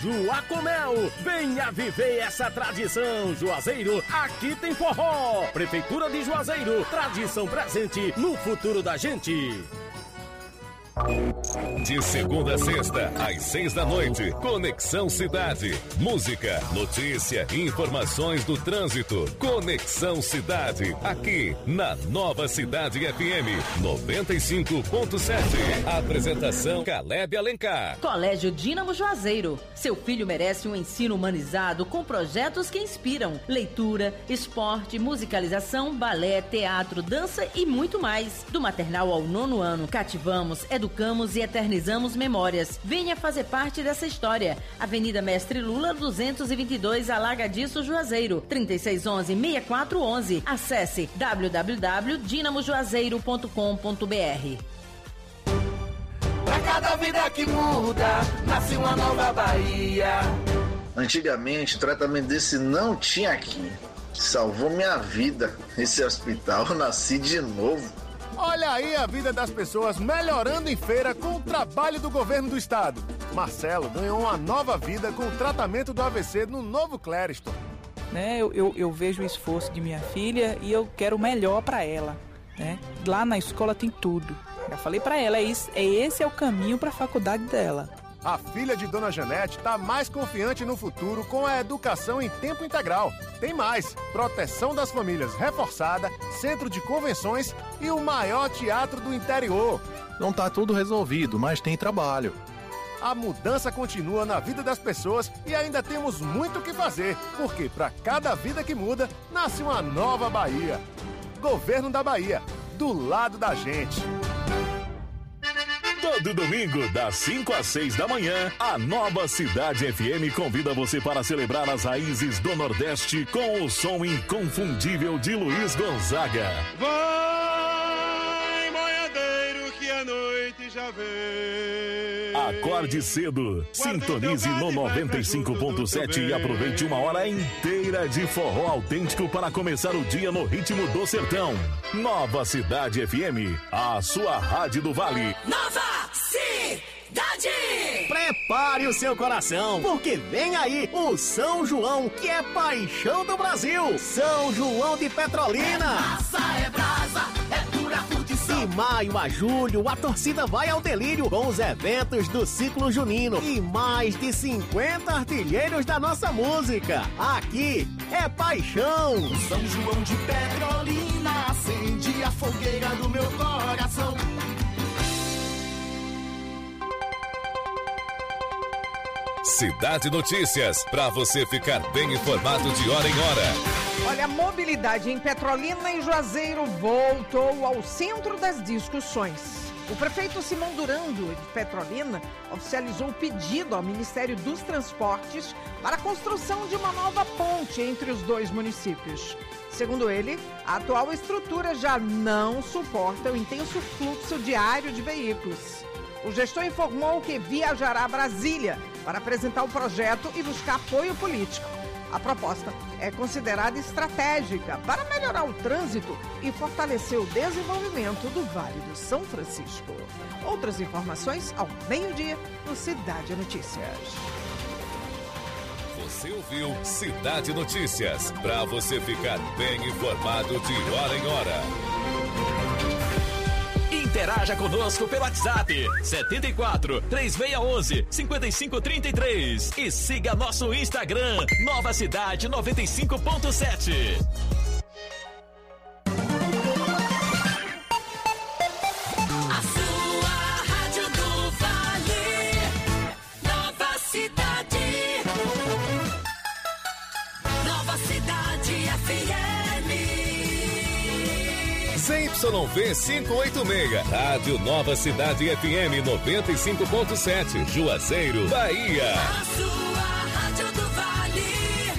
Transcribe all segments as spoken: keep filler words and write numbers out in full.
Juacomel, venha viver essa tradição, Juazeiro, aqui tem forró. Prefeitura de Juazeiro, tradição presente no futuro da gente. De segunda a sexta, às seis da noite, Conexão Cidade. Música, notícia e informações do trânsito. Conexão Cidade, aqui na Nova Cidade F M noventa e cinco ponto sete. Apresentação Caleb Alencar. Colégio Dínamo Juazeiro. Seu filho merece um ensino humanizado com projetos que inspiram. Leitura, esporte, musicalização, balé, teatro, dança e muito mais. Do maternal ao nono ano, cativamos, educamos e eternizamos memórias. Venha fazer parte dessa história. Avenida Mestre Lula, duzentos e vinte e dois, Alagadiço, Juazeiro. trinta e seis onze, sessenta e quatro onze. Acesse w w w ponto dinamo juazeiro ponto com ponto b r. Pra cada vida que muda, nasce uma nova Bahia. Antigamente, o tratamento desse não tinha aqui. Salvou minha vida. Esse hospital, eu nasci de novo. Olha aí a vida das pessoas melhorando em feira com o trabalho do governo do estado. Marcelo ganhou uma nova vida com o tratamento do A V C no Novo Clériston. Né, eu, eu, eu vejo o esforço de minha filha e eu quero o melhor para ela. Né? Lá na escola tem tudo. Já falei para ela, é, isso, é esse é o caminho para a faculdade dela. A filha de Dona Janete está mais confiante no futuro com a educação em tempo integral. Tem mais, proteção das famílias reforçada, centro de convenções e o maior teatro do interior. Não está tudo resolvido, mas tem trabalho. A mudança continua na vida das pessoas e ainda temos muito o que fazer, porque para cada vida que muda, nasce uma nova Bahia. Governo da Bahia, do lado da gente. Todo domingo, das cinco às seis da manhã, a Nova Cidade F M convida você para celebrar as raízes do Nordeste com o som inconfundível de Luiz Gonzaga. Vai, boiadeiro, que a noite já vem. Acorde cedo, sintonize no noventa e cinco ponto sete e aproveite uma hora inteira de forró autêntico para começar o dia no ritmo do sertão. Nova Cidade F M, a sua rádio do Vale. Nova Cidade! Prepare o seu coração, porque vem aí o São João, que é paixão do Brasil. São João de Petrolina. Massa é brasa, é dura curtição. De maio a julho, a torcida vai ao delírio com os eventos do ciclo junino e mais de cinquenta artilheiros da nossa música. Aqui é paixão. São João de Petrolina acende a fogueira do meu coração. Cidade Notícias, para você ficar bem informado de hora em hora. Olha, a mobilidade em Petrolina e Juazeiro voltou ao centro das discussões. O prefeito Simão Durando, de Petrolina, oficializou o pedido ao Ministério dos Transportes para a construção de uma nova ponte entre os dois municípios. Segundo ele, a atual estrutura já não suporta o intenso fluxo diário de veículos. O gestor informou que viajará a Brasília para apresentar o projeto e buscar apoio político. A proposta é considerada estratégica para melhorar o trânsito e fortalecer o desenvolvimento do Vale do São Francisco. Outras informações ao meio-dia no Cidade Notícias. Você ouviu Cidade Notícias, para você ficar bem informado de hora em hora. Interaja conosco pelo WhatsApp setenta e quatro, três seis um um, cinco cinco três três e siga nosso Instagram Nova Cidade noventa e cinco ponto sete. A sua rádio do Vale, Nova Cidade, Nova Cidade F M. Z Y V quinhentos e oitenta e seis, Rádio Nova Cidade F M noventa e cinco ponto sete, Juazeiro, Bahia. A sua rádio do Vale,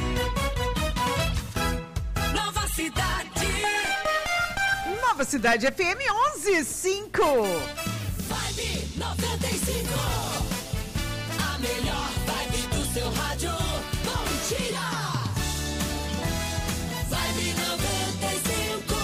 Nova Cidade. Nova Cidade F M onze e cinco. Vibe noventa e cinco. A melhor vibe do seu rádio. Bom dia. Vibe noventa e cinco.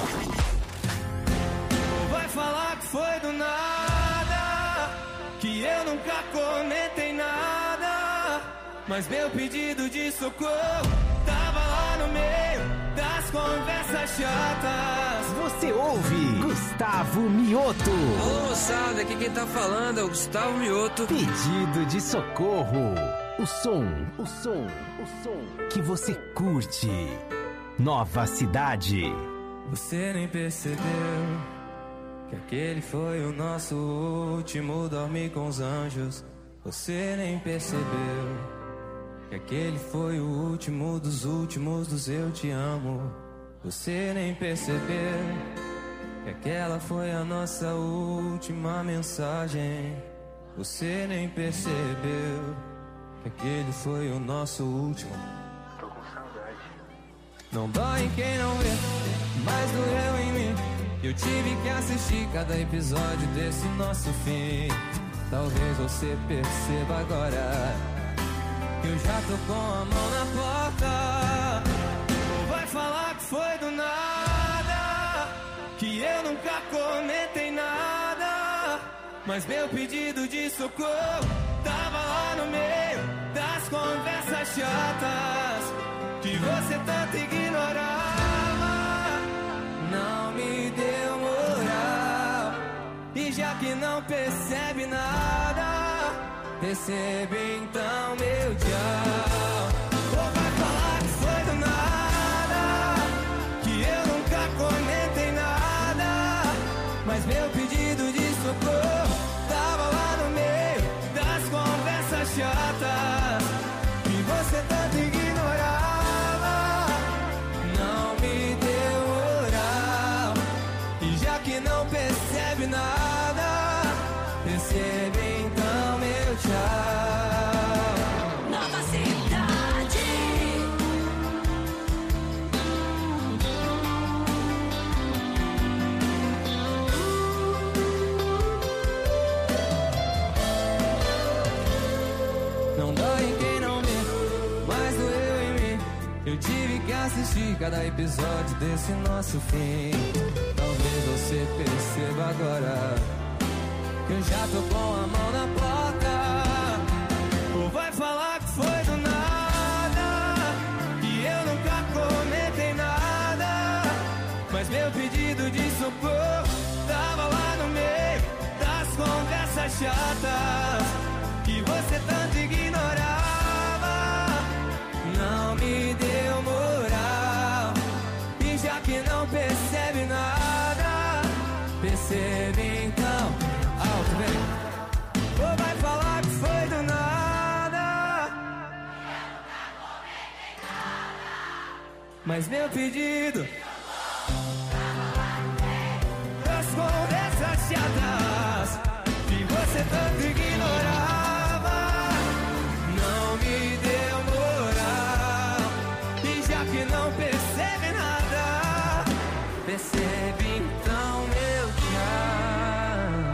Vai falar que foi do nada, que eu nunca comentei nada. mas meu pedido de socorro tava lá no meio das conversas chatas. Você ouve Gustavo Mioto. Alô, moçada, aqui quem tá falando é o Gustavo Mioto. Pedido de socorro. O som, o som, o som que você curte. Nova Cidade. Você nem percebeu que aquele foi o nosso último dormir com os anjos. Você nem percebeu que aquele foi o último dos últimos dos eu te amo. Você nem percebeu que aquela foi a nossa última mensagem. Você nem percebeu que aquele foi o nosso último. Tô com saudade. Não dói em quem não vê, mas doeu em mim. Eu tive que assistir cada episódio desse nosso fim. Talvez você perceba agora que eu já tô com a mão na porta. Ou vai falar que foi do nada, que eu nunca comentei nada, mas meu pedido de socorro tava lá no meio das conversas chatas que você tanto ignorava. Não me deu moral, e já que não percebe nada, recebe então meu tchau. Ou vai falar que foi do nada, que eu nunca comentei nada, mas meu pedido de socorro tava lá no meio das conversas chatas que você tanto ignorava. Não me deu moral, e já que não percebe nada, recebe então meu tchau. Nova Cidade. Não dói em quem não vê, mas doeu em mim. Eu tive que assistir cada episódio desse nosso fim. Talvez você perceba agora que eu já tô com a mão na porta. Ou vai falar que foi do nada, que eu nunca comentei nada, mas meu pedido de socorro tava lá no meio das conversas chatas que você tanto ignorava. Não me deu moral, e já que não percebe nada, percebe então. Alto, vem. Ou vai falar que foi do nada, mas meu pedido das conversas chatas que você tanto ignorava. Não me deu moral, e já que não percebe nada, percebe então meu tchau.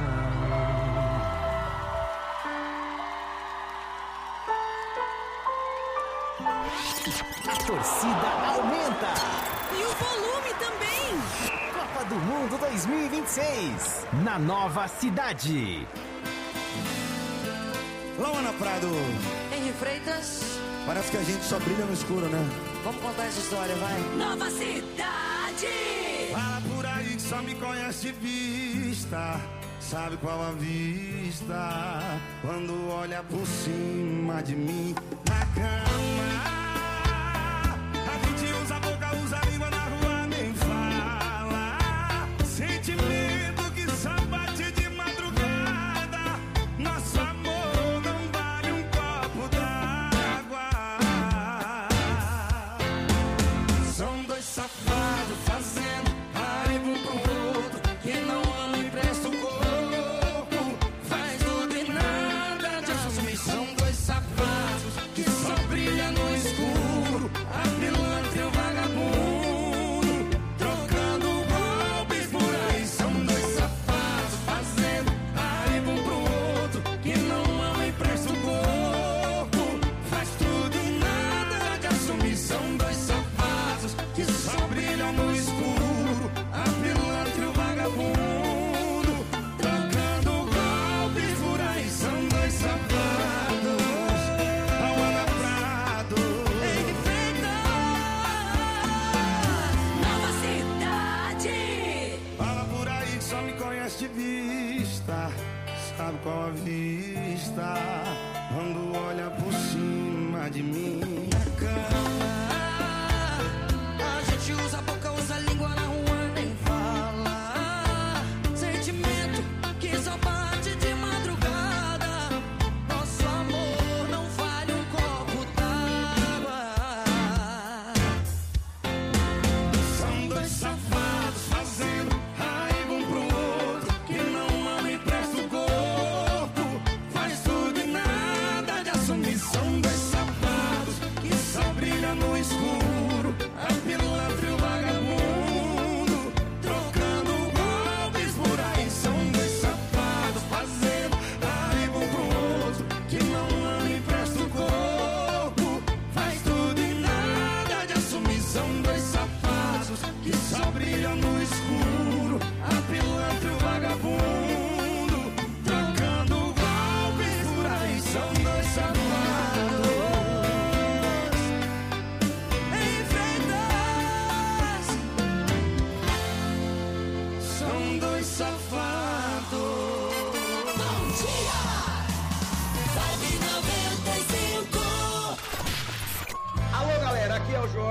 A torcida aumenta. E o volume também. Copa do Mundo dois mil e vinte e seis. Na Nova Cidade. Luana Prado. Henri Freitas. Parece que a gente só brilha no escuro, né? Vamos contar essa história, vai. Nova Cidade. Fala por aí que só me conhece de vista. Sabe qual a vista? Quando olha por cima de mim na cama. A gente usa a boca, usa a língua, na rua nem fala. Sentimento que só bate de madrugada. Nosso amor não vale um copo d'água. São dois safados fazendo raiva um pro outro. Quem não ama empresta o corpo, faz tudo e nada de assumir. São dois safados que só brilham no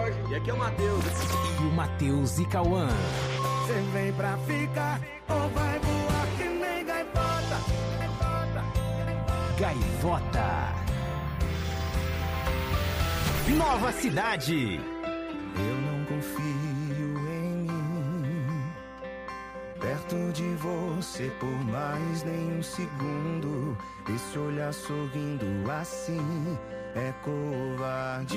Jorge. E aqui é o Matheus. E o Matheus e Cauã. Você vem pra ficar ou vai voar que nem gaivota? Gaivota. Nova Cidade. Eu não confio em mim, perto de você por mais nem um segundo. Esse olhar sorrindo assim é covardia.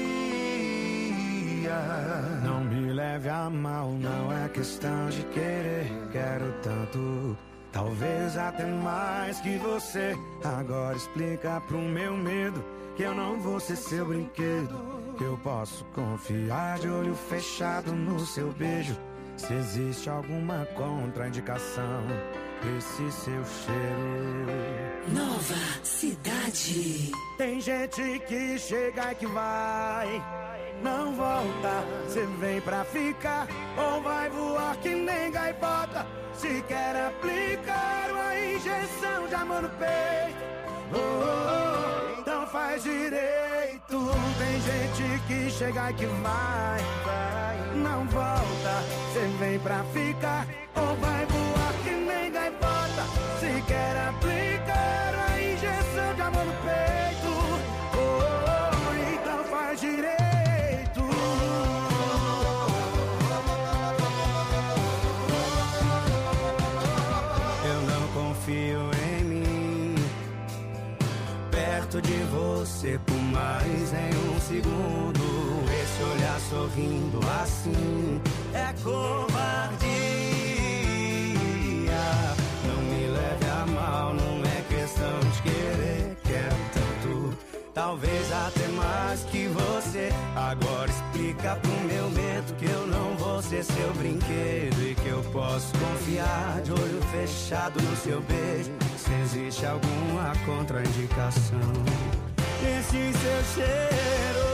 Não me leve a mal, não é questão de querer. Quero tanto, talvez até mais que você. Agora explica pro meu medo que eu não vou ser seu brinquedo, que eu posso confiar de olho fechado no seu beijo. Se existe alguma contraindicação, esse seu cheiro. Nova Cidade. Tem gente que chega e que vai, não volta. Você vem pra ficar ou vai voar que nem gaivota? Se quer aplicar uma injeção de amor no peito, oh, oh, oh, então faz direito. Tem gente que chega e que vai, vai, não volta. Você vem pra ficar ou vai voar que nem gaivota? Se quer aplicar a injeção de amor no peito, oh, oh, oh, então faz direito. Eu não confio em mim, perto de você por mais nem um segundo. Esse olhar sorrindo assim é covardia. Não me leve a mal, não é questão de querer. Quero tanto, talvez até mais que você. Agora explica pro meu medo que eu não vou ser seu brinquedo e que eu posso confiar de olho fechado no seu beijo. Se existe alguma contraindicação, esse seu cheiro.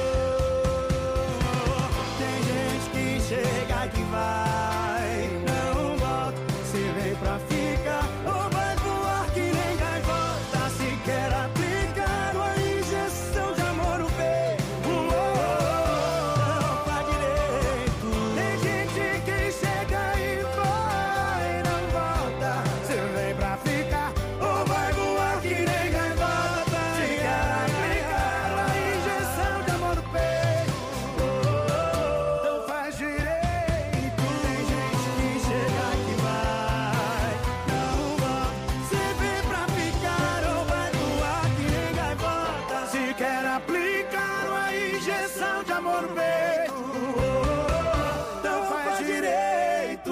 Tem gente que chega e que vai, não volta. Se vem pra ficar ou vai voar que nem gaivota? Se quer aplicar uma injeção de amor no peito, oh, oh, oh, não faz direito. Tem gente que chega e vai, não volta. Se vem pra ficar ou vai voar que nem gaivota? Se quer aplicar uma injeção de amor no peito, oh, oh, então faz direito. Tem gente que chega e que vai, não volta. Se vem pra ficar ou vai voar que nem gaivota? Se quer aplicar uma injeção de amor no peito, oh, oh, então faz direito.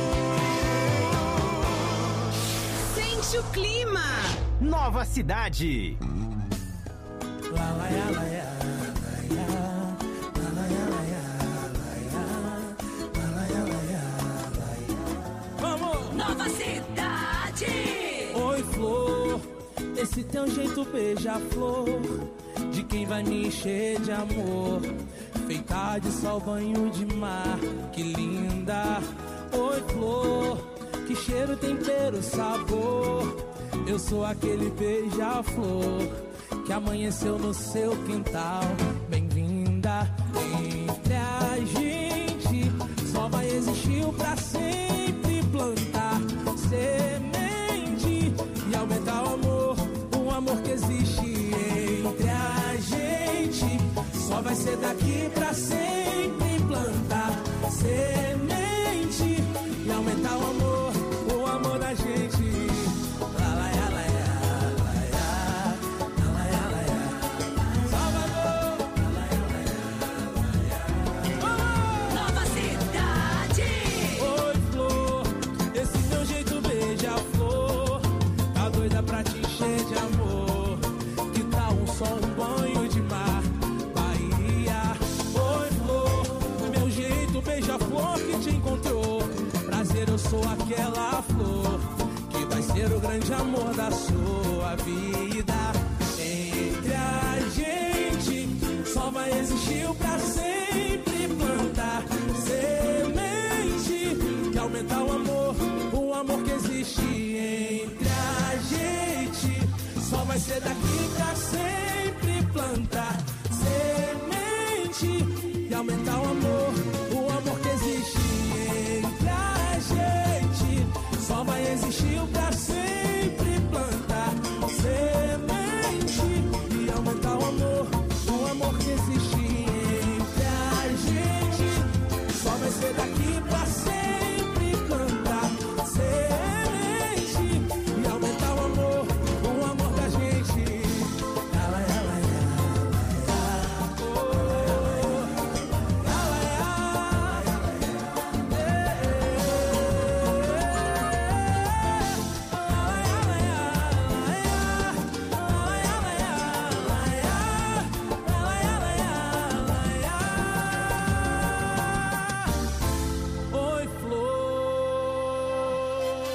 Sente o clima. Nova Cidade. Vamos! Nova Cidade! Oi, flor, esse teu jeito beija-flor, de quem vai me encher de amor, feita de sol, banho de mar, que linda. Oi, flor, que cheiro, tempero, sabor. Eu sou aquele beija-flor que amanheceu no seu quintal. Bem-vinda. Entre a gente só vai existir o pra sempre plantar semente e aumentar o amor, o amor que existe entre a gente. Só vai ser daqui pra sempre plantar semente e aumentar o amor, o amor da gente. Nova Cidade! Oi, flor, esse teu jeito beija-flor, tá doida pra te encher de amor. Que tal um sol, um banho de mar, Bahia? Oi, flor, meu jeito beija-flor que te encontrou. Prazer, eu sou aquela flor que vai ser o grande amor da sua vida. Entre a gente só vai existir o pra sempre plantar semente e aumentar o amor, o amor que existe entre a gente. Só vai ser daqui pra sempre plantar semente e aumentar o amor, o amor que existe entre a gente. Só vai existir o pra sempre plantar semente e aumentar o amor, o amor que existe entre a gente. Só vai ser daqui pra sempre plantar semente e aumentar o amor, o amor da gente. Ela, ela, oi, flor.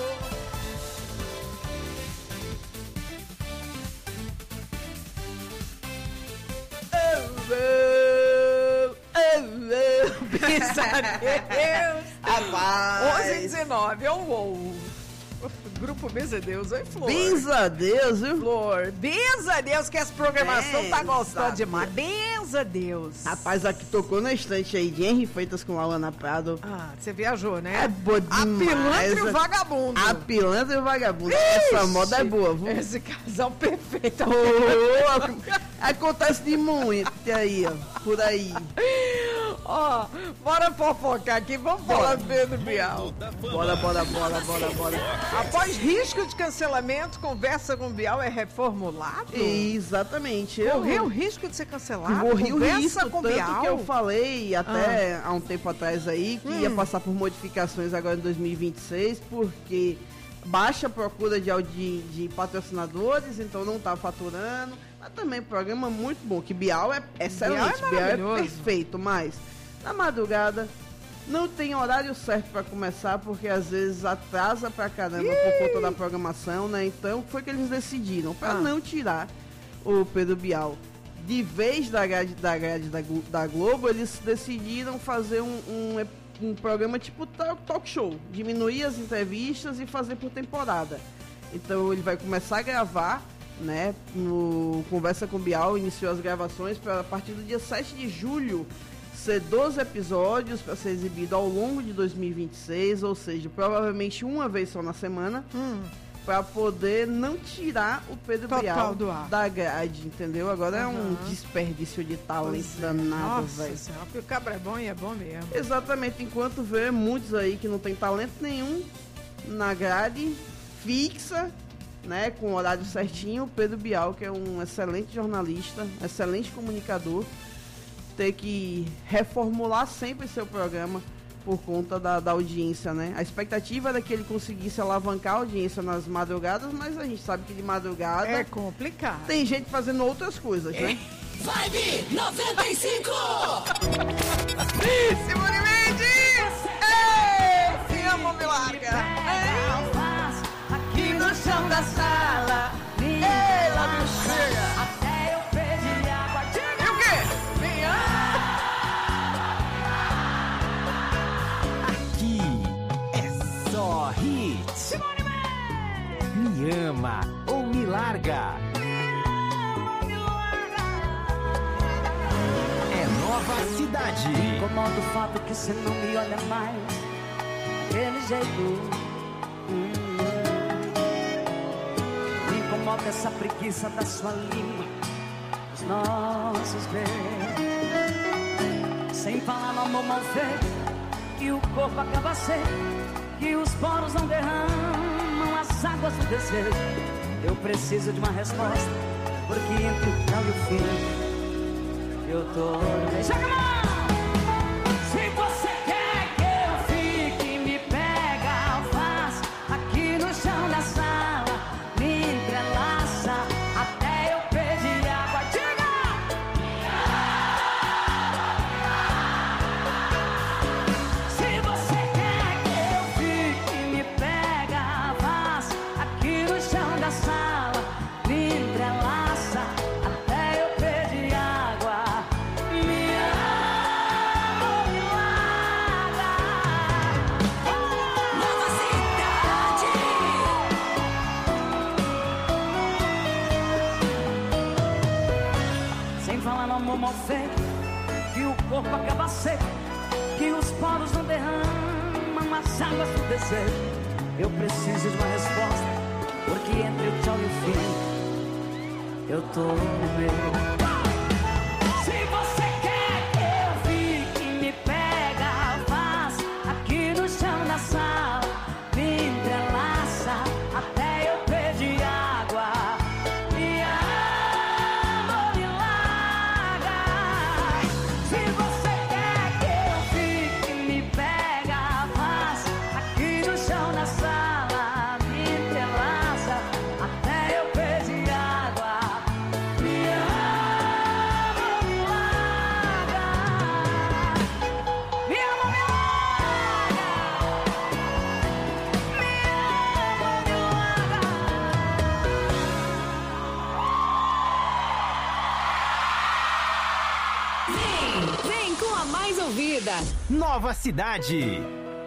Deus. Rapaz. onze e dezenove, oh, oh. Grupo Benza Deus, oi, Flor. Benza Deus, viu? Flor, benza Deus, que essa programação tá Benza gostando demais. Benza Deus. Rapaz, aqui tocou na estante aí de Henry Freitas com Lauana Prado. Ah, você viajou, né? É boa demais. A pilantra e o vagabundo. A pilantra e o vagabundo. Essa moda é boa, viu? Esse casal perfeito. Oh, acontece de muito aí, ó. Por aí. Ó, bora fofocar aqui, vamos falar do Pedro Bial. Bora, bora, bora, bora, bora. Após risco de cancelamento, conversa com o Bial é reformulado? Exatamente. Correu o risco de ser cancelado? Corri o Conversa risco, com o tanto Bial? que eu falei até ah. há um tempo atrás aí, que hum. ia passar por modificações agora em dois mil e vinte e seis, porque baixa procura de, de, de patrocinadores, então não tá faturando. Mas também programa muito bom, que Bial é excelente, Bial é, Bial é perfeito, mas na madrugada não tem horário certo para começar, porque às vezes atrasa pra caramba Ih! por conta da programação, né? Então foi que eles decidiram, para ah. não tirar o Pedro Bial de vez da grade da, grade da, da Globo, eles decidiram fazer um, um, um programa tipo talk show, diminuir as entrevistas e fazer por temporada. Então ele vai começar a gravar, né, no Conversa com Bial, iniciou as gravações para a partir do dia sete de julho ser doze episódios para ser exibido ao longo de dois mil e vinte e seis, ou seja, provavelmente uma vez só na semana, hum. para poder não tirar o Pedro Total Bial do ar. da grade, entendeu? Agora uhum. é um desperdício de talento é. danado, velho. Nossa senhora, porque o cabra é bom e é bom mesmo. Exatamente, enquanto vê muitos aí que não tem talento nenhum na grade fixa, né, com o horário certinho, o Pedro Bial, que é um excelente jornalista, excelente comunicador, ter que reformular sempre seu programa por conta da, da audiência, né? A expectativa era que ele conseguisse alavancar a audiência nas madrugadas, mas a gente sabe que de madrugada é complicado. Tem gente fazendo outras coisas, é. né? Vibe noventa e cinco! Simone Mendes! Ei! Se amo, me larga! Aqui no chão da sala. Ei, lá me chega! Até eu perdi água. E o quê? Vem Aqui é só hits. Simone Mendes! Me ama ou me larga. É Nova Cidade. Me incomoda o fato que você não me olha mais daquele jeito. Hum. Me incomoda essa preguiça da sua língua, os nossos beijos. Sem falar no amor mal feito, que o corpo acaba seco, que os poros não derramam as águas do desejo. Eu preciso de uma resposta, porque entre o tal e o fim eu tô... Joga a mão! Se você quer que eu fique, me pega, faz aqui no chão da sala, me entrelaça até eu perder água. Diga! Se você quer que eu fique, me pega, faz aqui no chão da sala, me entrelaça até eu perder água. Me ama, me larga. Nova Cidade. Sem falar no amor mal feito, que o corpo acaba seco, que os poros não derramam as águas do desejo. Eu preciso de uma resposta, porque entre o tchau e o fim eu tô no meio. Se você quer que eu fique, me pega, faz aqui no chão da sala, me entrelaça até eu pedir água. Me ama, me larga. Se você quer que eu fique, me pega, faz aqui no chão da sala, me entrelaça até eu pedir água. Me ama, me larga. Me ama, me larga. Me ama, me larga. Vem, vem com a mais ouvida. Nova Cidade.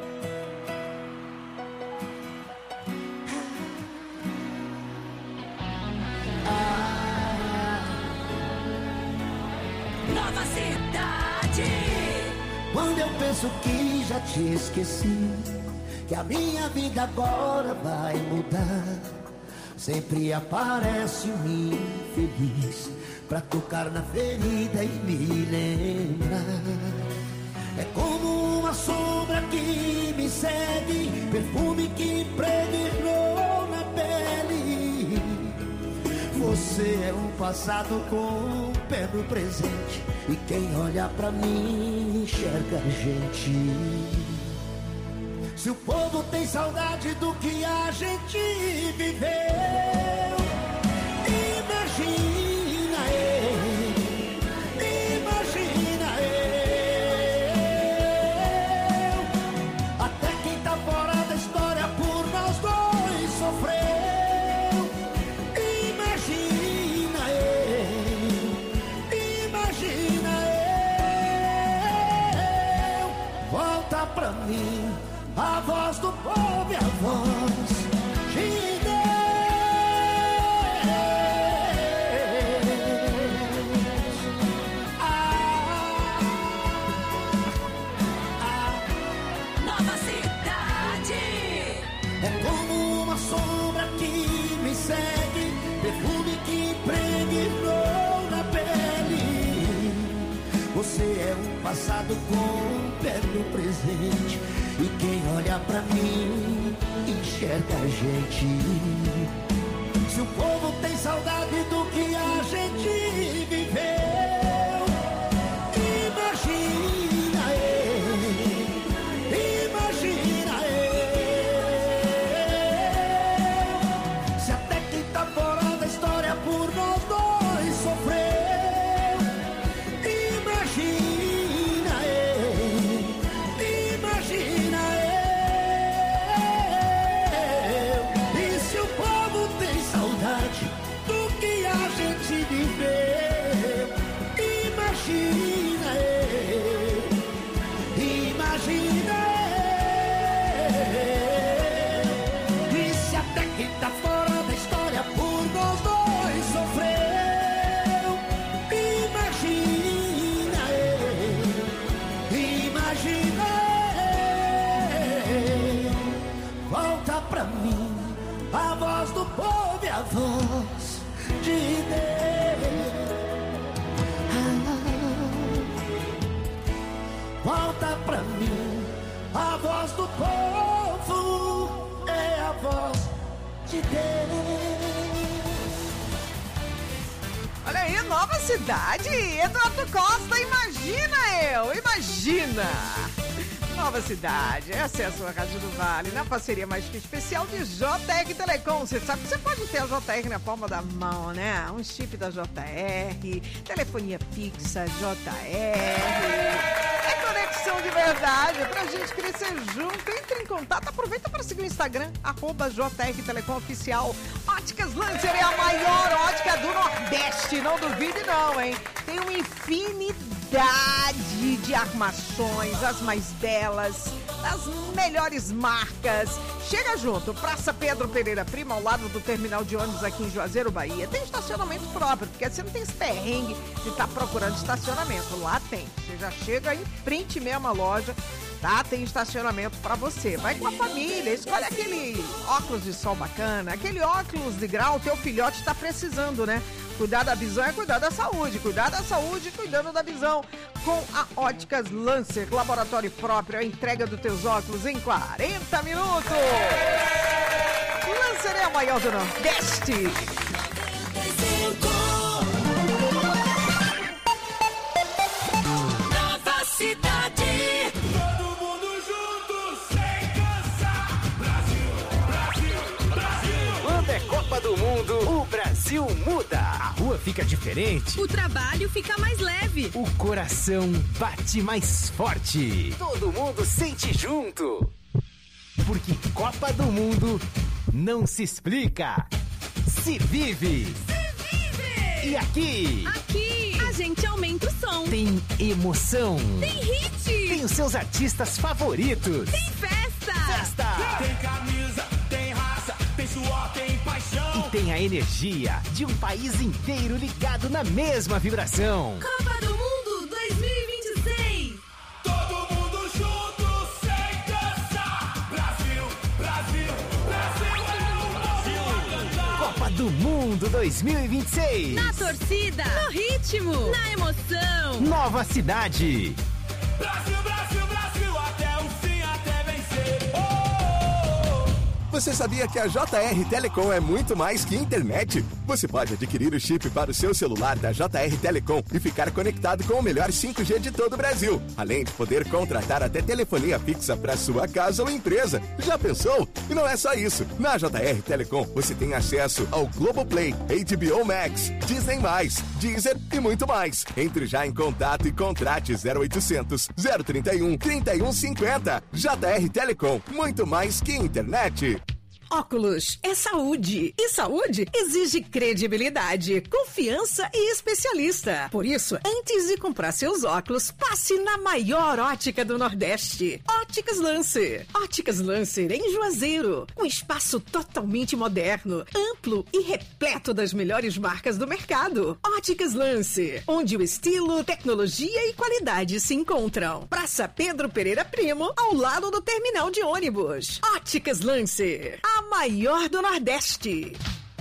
Nova Cidade. Quando eu penso que já te esqueci, que a minha vida agora vai mudar, sempre aparece um infeliz pra tocar na ferida e me lembrar. É como uma sombra que me segue, perfume que impregnou na pele. Você é um passado com um pé no presente, e quem olha pra mim enxerga a gente. Se o povo tem saudade do que a gente viveu, imagina eu, imagina eu. Até quem tá fora da história por nós dois sofreu. Imagina eu, imagina eu. Volta pra mim a voz do povo e a voz de Deus. Ah, ah. Nova Cidade. É como uma sombra que me segue, perfume que impregnou na pele. Você é um passado com um pé no presente, e quem olha pra mim enxerga a gente. Se o povo tem saudade do que a gente viveu, imagina eu, imagina eu. Se até quem tá fora da história por nós dois sofreu, imagina eu, imagina eu. E se o povo tem saudade do que a gente viveu, imagina eu, imagina eu. E se até quem tá fora da história por nós dois sofreu, imagina eu, imagina eu. Volta pra mim a voz do povo e a voz de Deus. Ah, volta pra mim a voz do povo, é a voz de Deus. Olha aí, Nova Cidade, Eduardo Costa, imagina eu, imagina. Nova Cidade, essa é a sua Rádio do Vale, na parceria mais que especial de J R Telecom. Você sabe que você pode ter a J R na palma da mão, né? Um chip da J R, telefonia fixa J R. É conexão de verdade, pra gente crescer junto. Entre em contato, aproveita para seguir o Instagram, arroba J R Telecom Oficial. Óticas Lancer é a maior ótica do Nordeste, não duvide não, hein? Tem uma infinidade de armações, as mais belas, as melhores marcas. Chega junto, Praça Pedro Pereira Primo, ao lado do terminal de ônibus aqui em Juazeiro, Bahia. Tem estacionamento próprio, porque você não tem esse perrengue de estar tá procurando estacionamento. Lá tem. Você já chega em frente mesmo à loja, tá? Tem estacionamento pra você. Vai com a família, escolhe aquele óculos de sol bacana, aquele óculos de grau, teu filhote tá precisando, né? Cuidar da visão é cuidar da saúde. Cuidar da saúde, cuidando da visão. Com a Óticas Lancer, laboratório próprio, a entrega dos teus óculos em quarenta minutos. Lancer é a maior do Nordeste. Nova Cidade. Todo mundo junto, sem cansar. Brasil, Brasil, Brasil. Quando é Copa do Mundo, o Brasil muda. A rua fica diferente. O trabalho fica mais leve. O coração bate mais forte. Todo mundo sente junto. Porque Copa do Mundo não se explica, se vive. Se vive! E aqui? Aqui a gente aumenta o som. Tem emoção. Tem hit. Tem os seus artistas favoritos. Tem festa. Festa. Tem camisa, tem raça, tem suor, tem paixão. E tem a energia de um país inteiro ligado na mesma vibração. Copa do Mundo dois mil e vinte e seis. Todo mundo junto, sem cansar. Brasil, Brasil, Brasil é o Brasil a cantar. Copa do Mundo dois mil e vinte e seis. Na torcida, no ritmo, na emoção. Nova Cidade. Brasil, Brasil, Brasil, até o fim, até vencer. Oh! Você sabia que a J R Telecom é muito mais que internet? Você pode adquirir o chip para o seu celular da J R Telecom e ficar conectado com o melhor cinco G de todo o Brasil. Além de poder contratar até telefonia fixa para sua casa ou empresa. Já pensou? E não é só isso. Na J R Telecom você tem acesso ao Globoplay, H B O Max, Disney mais, Deezer e muito mais. Entre já em contato e contrate zero oitocentos, zero trinta e um, trinta e um cinquenta. J R Telecom, muito mais que internet. Óculos é saúde. E saúde exige credibilidade, confiança e especialista. Por isso, antes de comprar seus óculos, passe na maior ótica do Nordeste. Óticas Lancer. Óticas Lancer em Juazeiro. Um espaço totalmente moderno, amplo e repleto das melhores marcas do mercado. Óticas Lancer, onde o estilo, tecnologia e qualidade se encontram. Praça Pedro Pereira Primo, ao lado do terminal de ônibus. Óticas Lancer. A maior do Nordeste.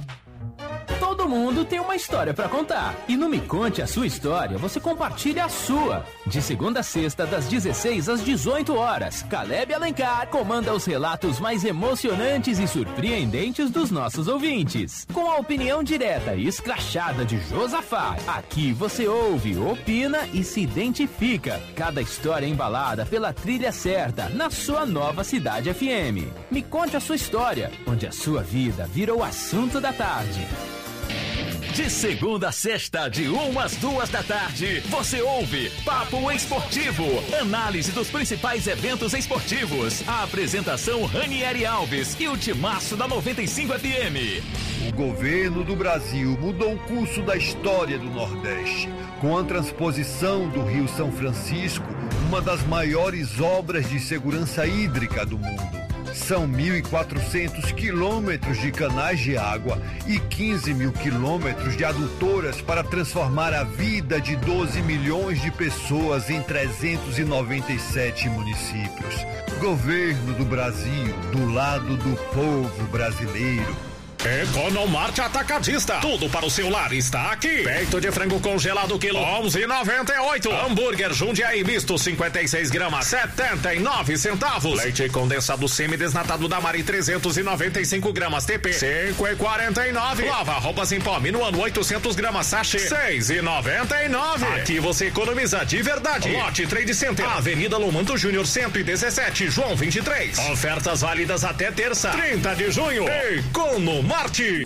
Todo mundo tem uma história pra contar. E no Me Conte a Sua História, você compartilha a sua. De segunda a sexta, das dezesseis às dezoito horas, Caleb Alencar comanda os relatos mais emocionantes e surpreendentes dos nossos ouvintes. Com a opinião direta e escrachada de Josafá, aqui você ouve, opina e se identifica. Cada história embalada pela trilha certa, na sua Nova Cidade F M. Me Conte a Sua História, onde a sua vida vira o assunto da tarde. De segunda a sexta, de uma às duas da tarde, você ouve Papo Esportivo, análise dos principais eventos esportivos. A apresentação Ranieri Alves e o timaço da noventa e cinco F M. O governo do Brasil mudou o curso da história do Nordeste, com a transposição do Rio São Francisco, uma das maiores obras de segurança hídrica do mundo. São mil e quatrocentos quilômetros de canais de água e quinze mil quilômetros de adutoras para transformar a vida de doze milhões de pessoas em trezentos e noventa e sete municípios. Governo do Brasil, do lado do povo brasileiro. Economart Atacadista. Tudo para o seu lar está aqui. Peito de frango congelado quilo onze e noventa e oito. Hambúrguer Jundiaí misto cinquenta e seis gramas setenta e nove centavos. Leite condensado semi-desnatado da Mari trezentos e noventa e cinco gramas T P cinco e quarenta e nove. Lava roupas em pó Minuano oitocentos gramas sachê seis e noventa e nove. Aqui você economiza de verdade. Lote Trade Center, Avenida Lomanto Júnior cento e dezessete, João vinte e três. Ofertas válidas até terça, trinta de junho. Economart.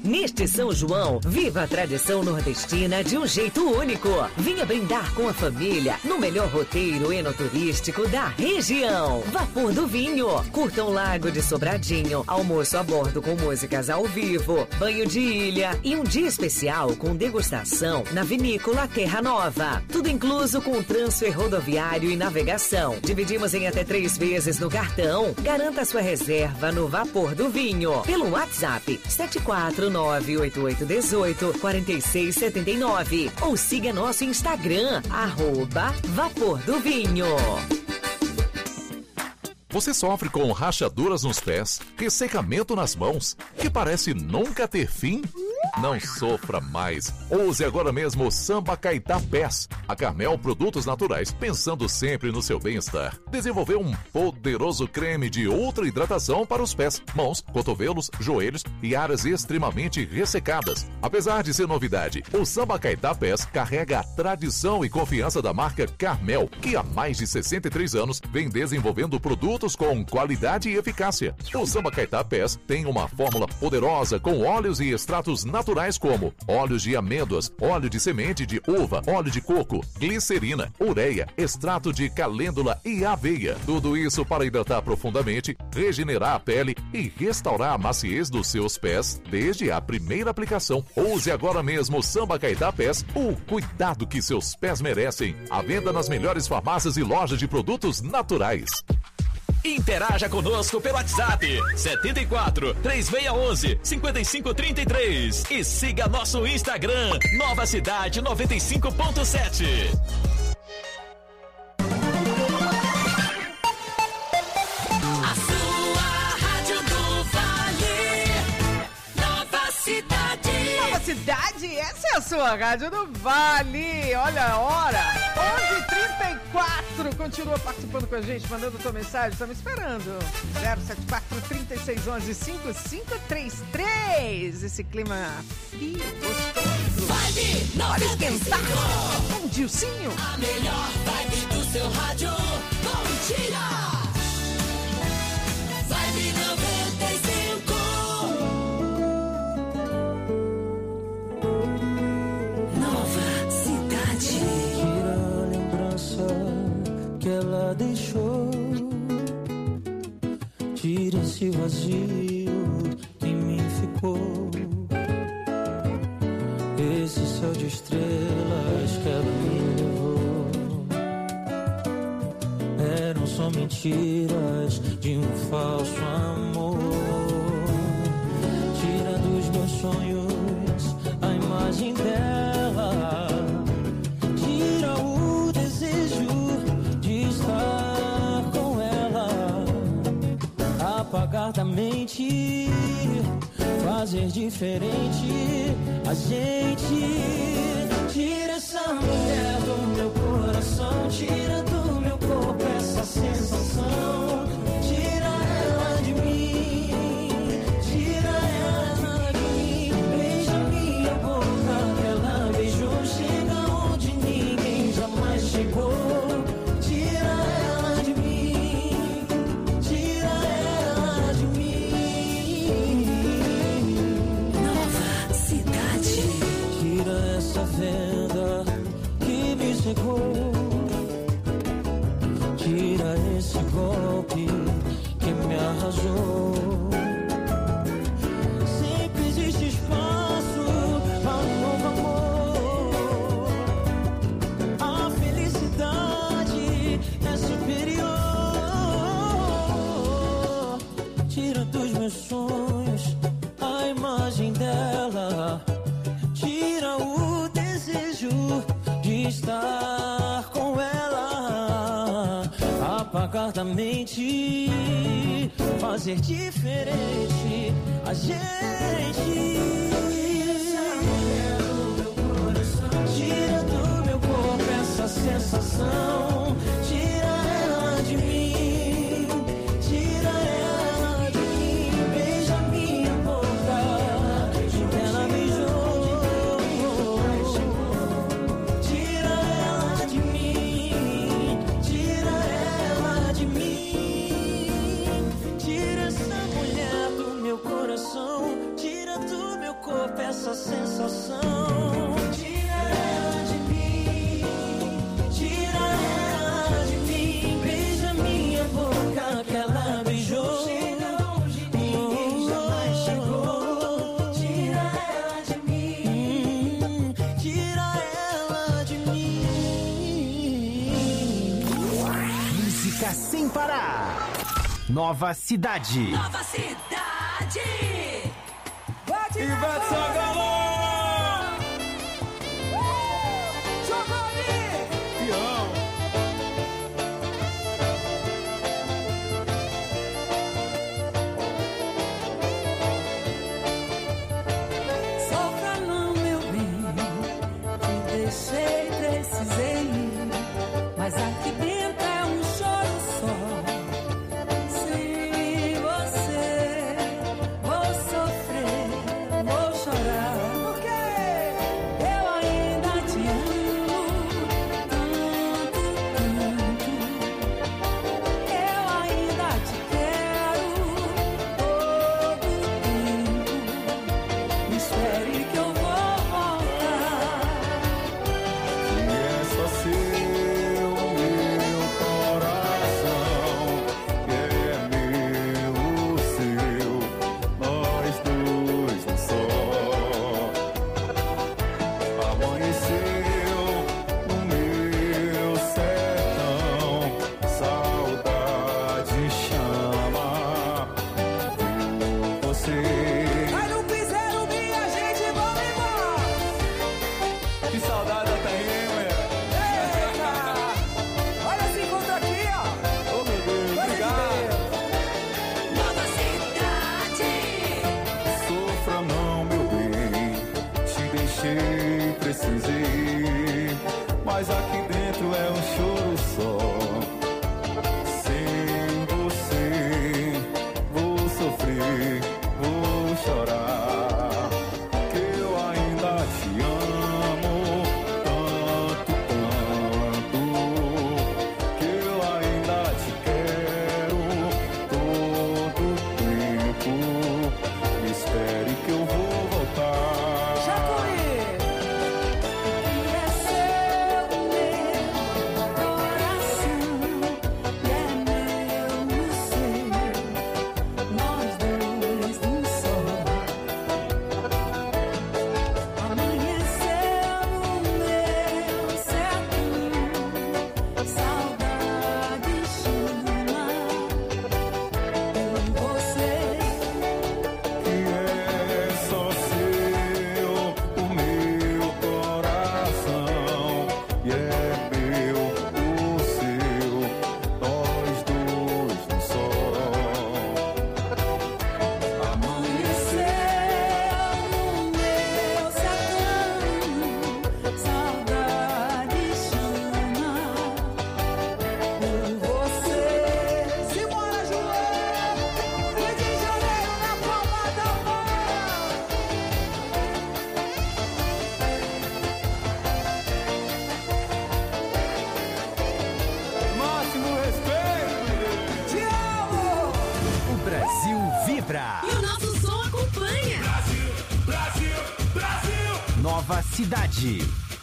Neste São João, viva a tradição nordestina de um jeito único. Venha brindar com a família no melhor roteiro enoturístico da região. Vapor do Vinho. Curta um lago de Sobradinho, almoço a bordo com músicas ao vivo, banho de ilha e um dia especial com degustação na vinícola Terra Nova. Tudo incluso com transfer rodoviário e navegação. Dividimos em até três vezes no cartão. Garanta sua reserva no Vapor do Vinho pelo WhatsApp sete quatro nove oito oito um oito quatro seis sete nove ou siga nosso Instagram, arroba Vapor do Vinho. Você sofre com rachaduras nos pés, ressecamento nas mãos, que parece nunca ter fim? Não sofra mais. Use agora mesmo o Samba Caetá Pés. A Carmel Produtos Naturais, pensando sempre no seu bem-estar, desenvolveu um poderoso creme de ultra hidratação para os pés, mãos, cotovelos, joelhos e áreas extremamente ressecadas. Apesar de ser novidade, o Samba Caetá Pés carrega a tradição e confiança da marca Carmel, que há mais de sessenta e três anos vem desenvolvendo produtos com qualidade e eficácia. O Samba Caetá Pés tem uma fórmula poderosa com óleos e extratos naturais como óleos de amêndoas, óleo de semente de uva, óleo de coco, glicerina, ureia, extrato de calêndula e aveia. Tudo isso para hidratar profundamente, regenerar a pele e restaurar a maciez dos seus pés desde a primeira aplicação. Use agora mesmo o Samba Caetá Pés, o cuidado que seus pés merecem. À venda nas melhores farmácias e lojas de produtos naturais. Interaja conosco pelo WhatsApp sete quatro, três seis um um, cinco cinco três três e siga nosso Instagram Nova Cidade noventa e cinco ponto sete. A sua rádio do Vale, Nova Cidade. Nova Cidade, essa é a sua rádio do Vale. Olha a hora, onze e trinta e quatro. Continua participando com a gente, mandando tua mensagem. Estamos esperando. zero sete quatro, três seis um um, cinco cinco três três. Esse clima frio, gostoso. Vibe Bora esquentar. Um Dilcinho. A melhor vibe do seu rádio. Bom dia. Vibe noventa e cinco. Nova Cidade. Tira a lembrança que ela deixou. Tira esse vazio que em mim ficou. Esse céu de estrelas que ela me levou eram só mentiras de um falso amor. Tira dos meus sonhos a imagem dela. Tira o desejo de estar com ela. Apagar da mente, fazer diferente a gente. Tira essa mulher do meu coração, tira do meu corpo essa sensação. Tira ela de mim, tira ela de mim. Beija minha boca, ela beijou, chega onde ninguém jamais chegou. Tira ela de mim, tira ela de mim. Nova Cidade. Tira essa venda que me cegou. Tira esse golpe que me arrasou. Sempre existe espaço para um novo amor. A felicidade é superior. Tira dos meus sonhos a imagem dela. Tira o desejo de estar com ela. Apagar da mente, fazer diferente a gente. Tira do meu corpo essa sensação. Tira ela de mim, tira ela de mim. Beija minha boca, ela beijou. Tira ela de mim, tira ela de mim. Tira essa mulher do meu coração, tira do meu corpo toca sem parar. Nova Cidade. Nova Cidade. Ivete Sangalo. Sofra não, meu bem, te deixei, precisei ir, mas aqui dentro é um choro só. Sem você, vou sofrer, vou chorar. Por quê? Eu ainda te amo tanto, tanto. Eu ainda te quero todo tempo. Espere que eu vou voltar. E é só seu, meu coração, que é meu, seu, nós dois um só. Amanheceu no meu sertão, saudade chama por você. Ai, não fizeram minha gente, vamos embora. Que saudade da terrinha, Eita! Olha esse encontro aqui, ó. oh meu Deus, Coisa de obrigado. Deus. Nova Cidade. Sofra não, meu bem, te deixei, precisei, mas aqui dentro é um choro só. Sem você, vou sofrer, vou chorar, que eu ainda te amo tanto, tanto, que eu ainda te quero todo tempo. Espere que eu vou voltar. Jacuri. E é seu, meu coração, e é meu, o seu, nós dois um só. Amanheceu no meu sertão, saudade chama por você. Que é só seu, o meu coração, e é meu, o seu, nós dois um só. Amanheceu no meu sertão, saudade chama por você. Simbora, João! Rio de Janeiro na palma da mão! Máximo respeito. Te amo! O Brasil vibra. E o nosso som acompanha. Brasil, Brasil, Brasil. Nova Cidade.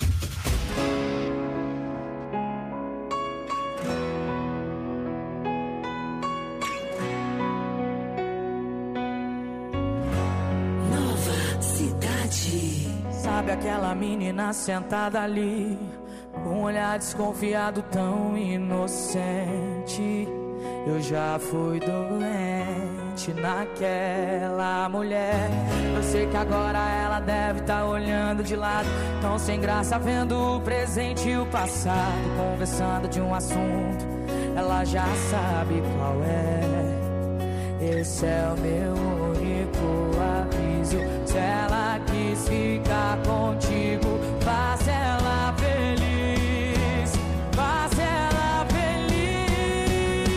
Nova Cidade. Sabe aquela menina sentada ali, com um olhar desconfiado tão inocente? Eu já fui doente naquela mulher. Eu sei que agora ela deve estar olhando de lado, tão sem graça, vendo o presente e o passado, conversando de um assunto, ela já sabe qual é. Esse é o meu único aviso. Se ela quis ficar contigo, faça ela feliz, faça ela feliz.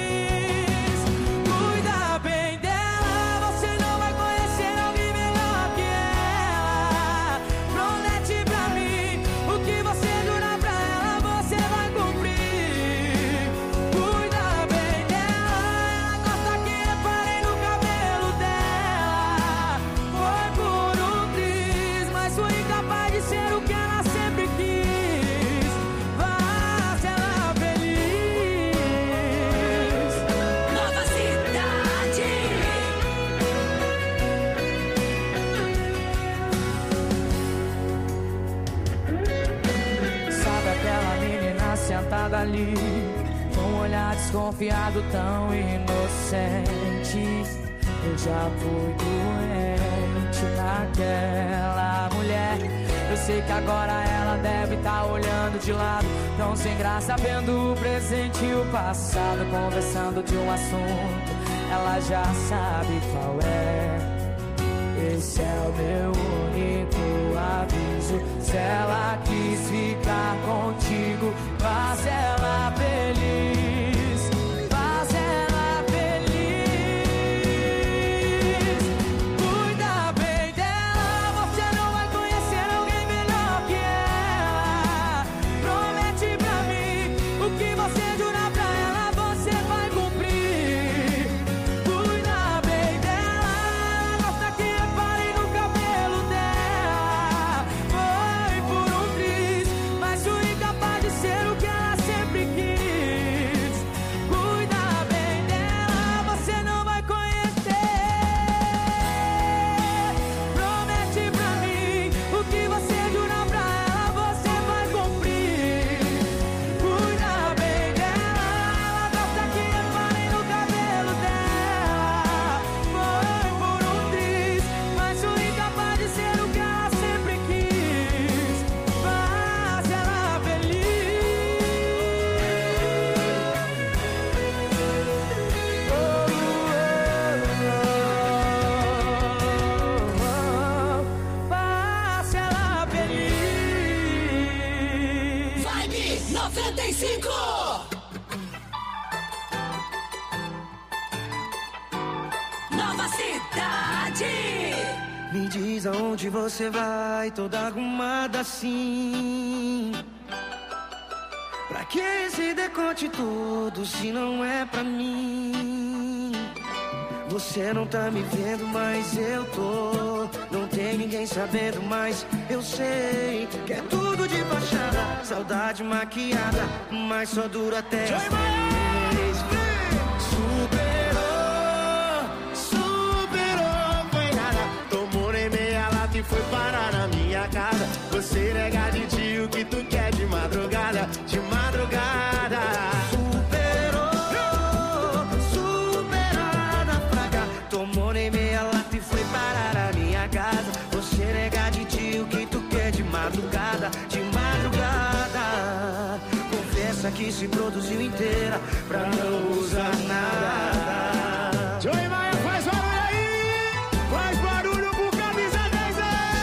Cuida bem dela, você não vai conhecer alguém melhor que ela. Promete pra mim, o que você jurar pra ela, você vai cumprir. Cuida bem dela, ela gosta que reparei no cabelo dela. Foi por um triz, mas fui incapaz de ser o que ela sempre quis. Faça ela feliz. Nova Cidade. Sabe aquela menina sentada ali, com um um olhar desconfiado tão inocente. Eu já fui doente naquela mulher. Eu sei que agora ela deve estar olhando de lado, tão sem graça, vendo o presente e o passado, conversando de um assunto, ela já sabe qual é. Esse é o meu único aviso. Se ela quis ficar contigo, faz ela feliz, faz ela feliz. Cuida bem dela, você não vai conhecer alguém melhor que ela. Promete pra mim, o que você jurar pra ela, você vai cumprir. Cuida bem dela, gosta que repare no cabelo dela. Foi por um triz, mas fui incapaz de ser o que ela sempre quis. Cuida bem dela, você não vai conhecer. Promete pra mim, o que você jurar pra ela, você vai cumprir. Cuida bem dela, ela gosta que repare no cabelo dela. Foi por um triz, mas fui incapaz de ser o que ela sempre quis. Faz ela feliz. Faz ela feliz. Vibe noventa e cinco. Nova Cidade. Me diz aonde você vai, toda arrumada assim. Pra que esse decote todo, se não é pra mim? Você não tá me vendo, mas eu tô. Não tem ninguém sabendo, mas eu sei que é tudo de fachada. Saudade maquiada, mas só dura até as três. Superou, superou, foi nada. Tomou nem meia lata e foi parar na minha casa. Você nega de dia o que tu quer de madrugada, de madrugada. Superou, superada fraca. Tomou nem meia lata e foi parar na minha casa. Você nega de dia o que tu quer de madrugada, de madrugada. Confessa que se produziu inteira pra não usar nada. Joey Maia, faz barulho aí! Faz barulho pro camisa dez!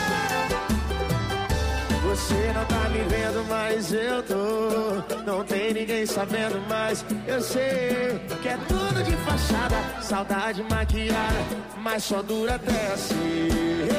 Você não tá me vendo, mas eu tô. Não tem ninguém sabendo, mas eu sei que é tudo de fachada. Saudade maquiada, mas só dura até assim.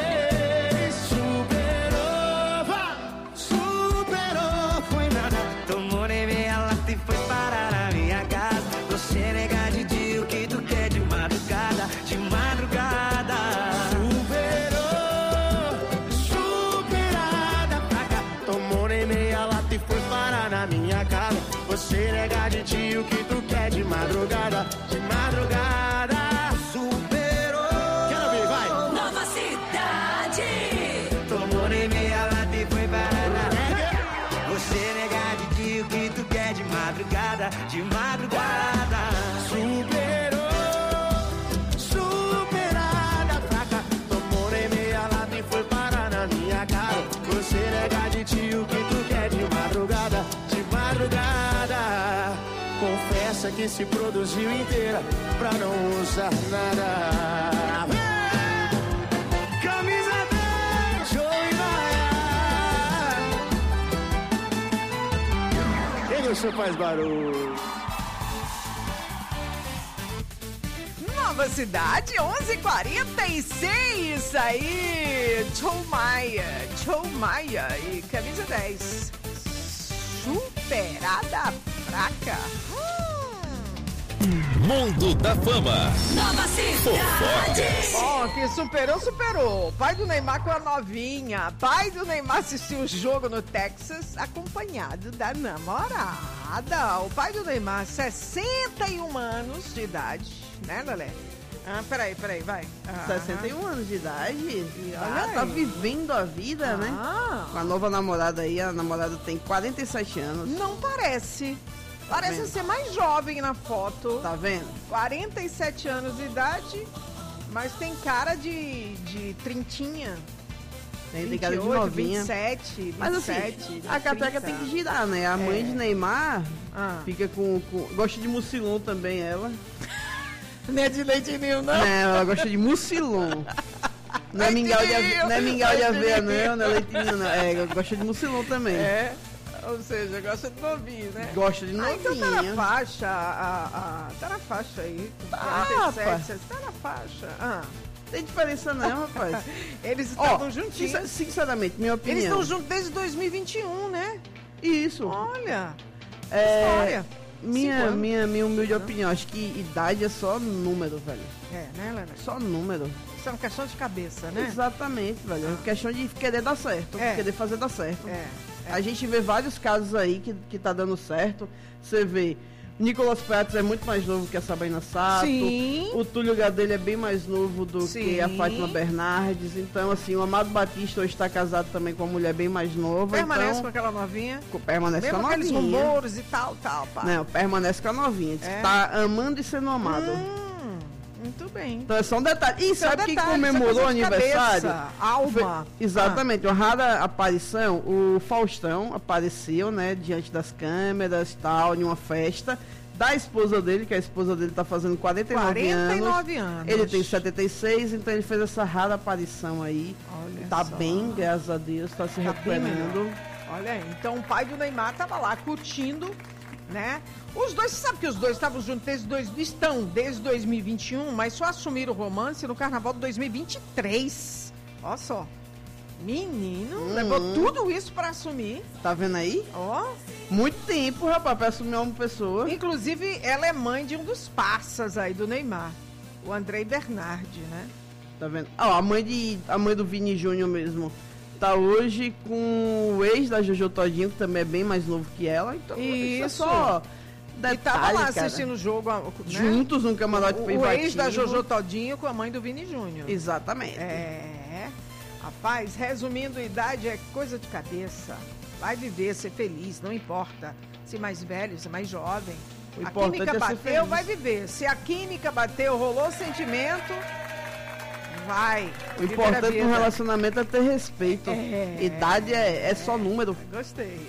Superou, vá! Superou, foi nada. Tomou nem meia lata e foi parar na minha casa. Você nega de dia o que tu quer de madrugada, de madrugada. Superou, superada pra cá. Tomou nem meia lata e foi parar na minha casa. Você nega de dia o que tu quer de madrugada, de madrugada. Superou. Quero ver, vai. Nova Cidade. Tomou nem meia lata e foi parar na minha casa. Você nega de dia o que tu quer de madrugada, de madrugada. Superou, superada fraca. Tomou nem meia lata e foi parar na minha casa. Você nega de dia o que tu quer de madrugada, de madrugada. Confessa que se produziu inteira pra não usar nada. Camisa dez, Joey Maia. Quem você faz barulho? Nova Cidade, onze e quarenta e seis, isso aí, Joey Maia, Joey Maia e camisa dez, superada fraca. Mundo da Fama. Nova Cidade. Ó, que superou, superou. Pai do Neymar com a novinha. Pai do Neymar assistiu o jogo no Texas acompanhado da namorada. O pai do Neymar, sessenta e um anos de idade, né, Lelé? Ah, peraí, peraí, vai. Ah, sessenta e um anos de idade. E Ah, olha tá aí. vivendo a vida, Ah. né? Com a nova namorada aí, a namorada tem quarenta e sete anos. Não parece. Parece ser mais jovem na foto. Tá vendo? quarenta e sete anos de idade, mas tem cara de, de trintinha. Tem, tem cara de novinha. vinte e sete, vinte e sete, Mas assim, a cateca tem que girar, né? A mãe É. de Neymar Ah. fica com, com... Gosta de mucilon também, ela. Não é de leite ninho, não? Não, ela gosta de mucilon. Não é mingau de, ave- não é mingau de aveia, não, não é leitinho, não. É, ela gosta de mucilon também. É, ou seja, gosta de novinho, né? Gosta de Ah, então tá novinha. na faixa, a, a, tá na faixa aí. com Tá, quarenta e rapaz. sete, tá na faixa. Ah. Tem diferença não, rapaz. Eles Ó, estavam juntinhos. sincer- Sinceramente, minha opinião. Eles estão juntos desde dois mil e vinte e um, né? Isso. Olha, É, história. minha, Cinco anos. minha, minha humilde opinião, acho que idade é só número, velho. É, né, Lena? Só número. Isso é uma questão de cabeça, né? Exatamente, velho. É questão de querer dar certo, É. querer fazer dar certo. É, A gente vê vários casos aí que, que tá dando certo. Você vê, Nicolas Prates é muito mais novo que a Sabrina Sato. Sim. O Túlio Gadelha é bem mais novo do Sim. que a Fátima Bernardes. Então, assim, o Amado Batista hoje está casado também com uma mulher bem mais nova. Permanece então, com aquela novinha. Permanece Mesmo com a aqueles novinha. rumores e tal, tal, pá. Não, permanece com a novinha. Diz É. que tá amando e sendo amado. Hum, muito bem. Então é só um detalhe. E Isso é um sabe quem detalhe, comemorou isso o é coisa de aniversário? cabeça, alma. Foi- exatamente, uma rara aparição. O Faustão apareceu, né, diante das câmeras, tal, em uma festa da esposa dele, que a esposa dele tá fazendo quarenta e nove quarenta e anos. nove anos. Ele tem setenta e seis, então ele fez essa rara aparição aí. Olha tá só. bem, graças a Deus, tá se Tá bem recuperando. melhor. Olha aí, então o pai do Neymar tava lá curtindo, né? Os dois, você sabe que os dois estavam juntos desde dois, estão desde dois mil e vinte e um, mas só assumiram o romance no carnaval de dois mil e vinte e três. Olha só. Menino, Uhum. levou tudo isso pra assumir. Tá vendo aí? Ó. Muito tempo, rapaz, pra assumir uma pessoa. Inclusive, ela é mãe de um dos parças aí do Neymar, o Andrei Bernardi, né? Tá vendo? Ó, a mãe de a mãe do Vini Júnior mesmo tá hoje com o ex da Jojo Todinho, que também é bem mais novo que ela. Então isso, é Isso. só E detalhe, tava lá cara. assistindo o jogo, né? Juntos no camarote O, o privativo. ex da Jojo Todinho com a mãe do Vini Júnior. Exatamente. É. Rapaz, resumindo, idade é coisa de cabeça. Vai viver, ser feliz, não importa. Se mais velho, se mais jovem. O A importante química é ser bateu, feliz. vai viver. Se a química bateu, rolou sentimento, vai. O viver a importante no vida. relacionamento é ter respeito. É. Idade é, é só número. Gostei.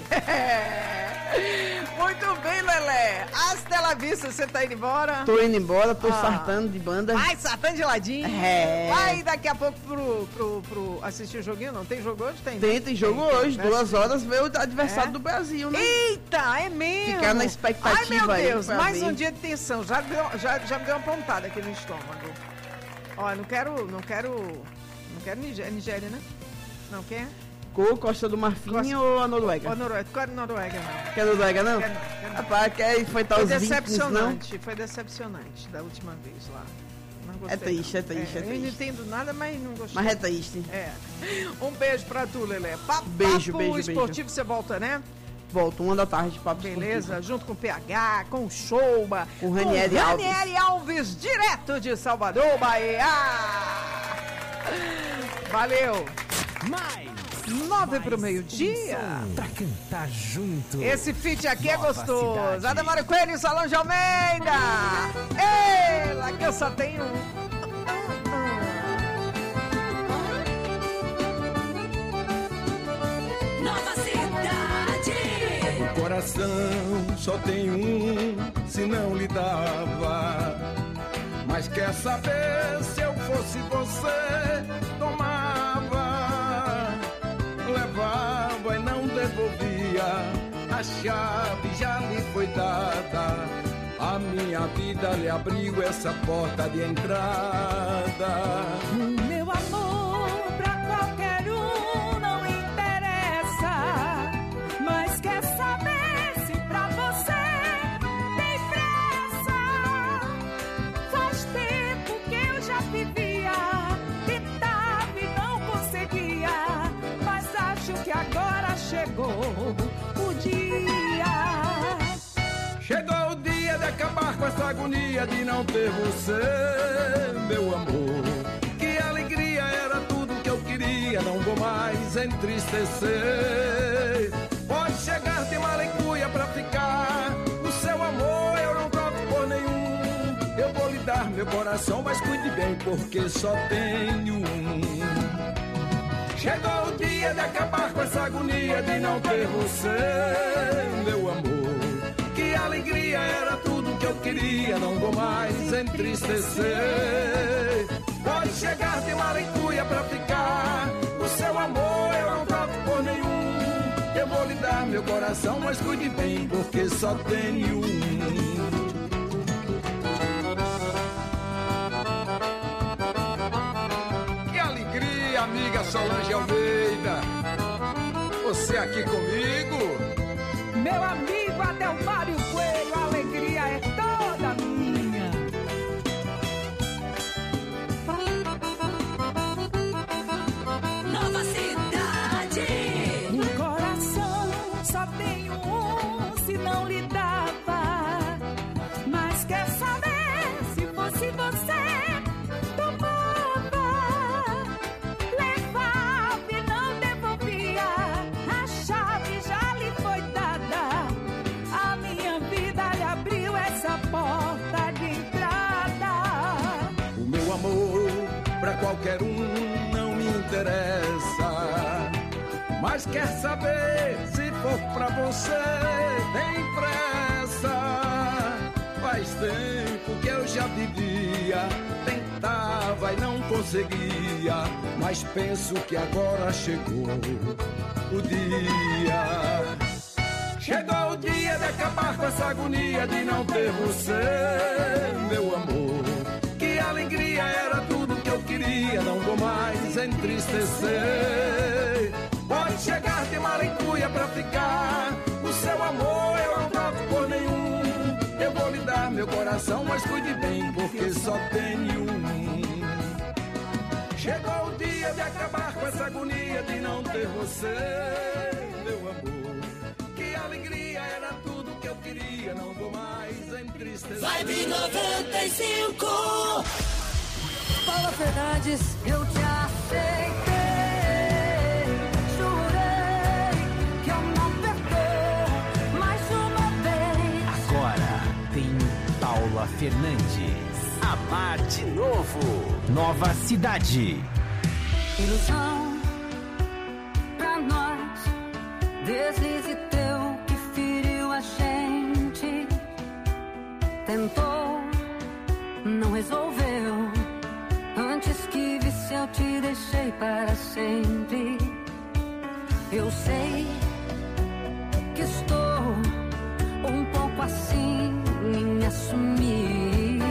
Muito bem, Lelé. Hasta la vista, você tá indo embora? Tô indo embora, tô Ah. sartando de banda. Vai, sartando de ladinho. É. Vai daqui a pouco pro, pro, pro assistir o joguinho, não? Tem jogo hoje? Tem. né? Tem, tem jogo Tem, hoje, tem. duas horas, ver o adversário É? do Brasil, né? Eita, é mesmo? Ficar na expectativa Ai, meu aí Deus, pra mais ver. um dia de tensão. Já, deu, já, já me deu uma pontada aqui no estômago. Ó, não quero, não quero, não quero Nigéria, Nigéria, né? Não quer? Cor, Costa do Marfim Costa- ou a Noruega? Ó, Noruega, quero Noruega, não. Quer Noruega, não? Quero não, quero não. Rapaz, quer enfrentar Foi os vikings, não? decepcionante, foi decepcionante da última vez lá. Não gostei, É triste, não. é triste, é Eu não triste. entendo nada, mas não gostei. Mas é triste. É. Um beijo pra tu, Lelé. Pa Beijo, Papo beijo, beijo. esportivo, você volta, né? Volto, uma da tarde, papo Beleza, esportivo. junto com o P H, com o Showba. Com o Ranieri com Alves. Ranieri Alves, direto de Salvador, Bahia. Valeu. Mais. Nove pro meio-dia. Pra cantar junto. Esse feat aqui é Nova gostoso. cidade. Adamaro Coelho e Solange Almeida. Ei, que eu só tenho um. Nova cidade. O coração só tem um, se não lhe dava. Mas quer saber, se eu fosse você, tomava, levava e não devolvia. A chave já lhe foi dada. A minha vida lhe abriu essa porta de entrada. Meu amor pra qualquer um não interessa, mas quer saber se pra você tem pressa. Faz tempo que eu já vivia, tentava e não conseguia, mas acho que agora chegou o dia. Chegou o dia de acabar com essa agonia de não ter você, meu amor. Que alegria, era tudo que eu queria, não vou mais entristecer. Pode chegar de malicuia pra ficar, o seu meu coração, mas cuide bem, porque só tenho um. Chegou o dia de acabar com essa agonia de não ter você, meu amor. Que alegria, era tudo que eu queria, não vou mais entristecer. Pode chegar de maracuia pra ficar, o seu amor eu não troco por nenhum. Eu vou lhe dar meu coração, mas cuide bem, porque só tenho um. Amiga Solange Almeida, você aqui comigo? Meu amigo Adelmário Coelho, a alegria é toda minha. Nova cidade. No coração só tenho um, se não lhe dava. Mas quer saber, se fosse você, qualquer um não me interessa, mas quer saber, se for pra você, tem pressa. Faz tempo que eu já vivia, tentava e não conseguia, mas penso que agora chegou o dia. Chegou o dia de acabar com essa agonia de não ter você, meu amor. Que alegria, era tudo que eu queria, não vou mais entristecer. Pode chegar de maracuia pra ficar, o seu amor eu não troco por nenhum. Eu vou lhe dar meu coração, mas cuide bem, porque só tenho um. Chegou o dia de acabar com essa agonia de não ter você, meu amor. Que alegria, era tudo que eu queria, não vou mais entristecer. Vibe noventa e cinco. Paula Fernandes, eu te aceitei. Jurei que eu não perdoo mais uma vez. Agora tem Paula Fernandes. Amar de novo. Nova cidade. Ilusão pra nós. Deslize teu que feriu a gente. Tentou, não resolveu. Antes que visse eu te deixei para sempre. Eu sei que estou um pouco assim em assumir.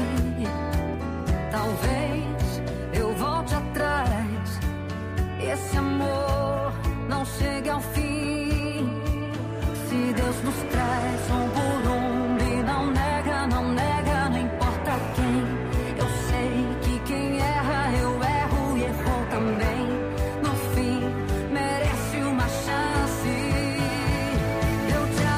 Talvez eu volte atrás, esse amor não chegue ao fim. Se Deus nos traz um por um e não nega, não nega, não importa quem. Eu sei que quem erra, eu erro e errou também. No fim, merece uma chance. Eu te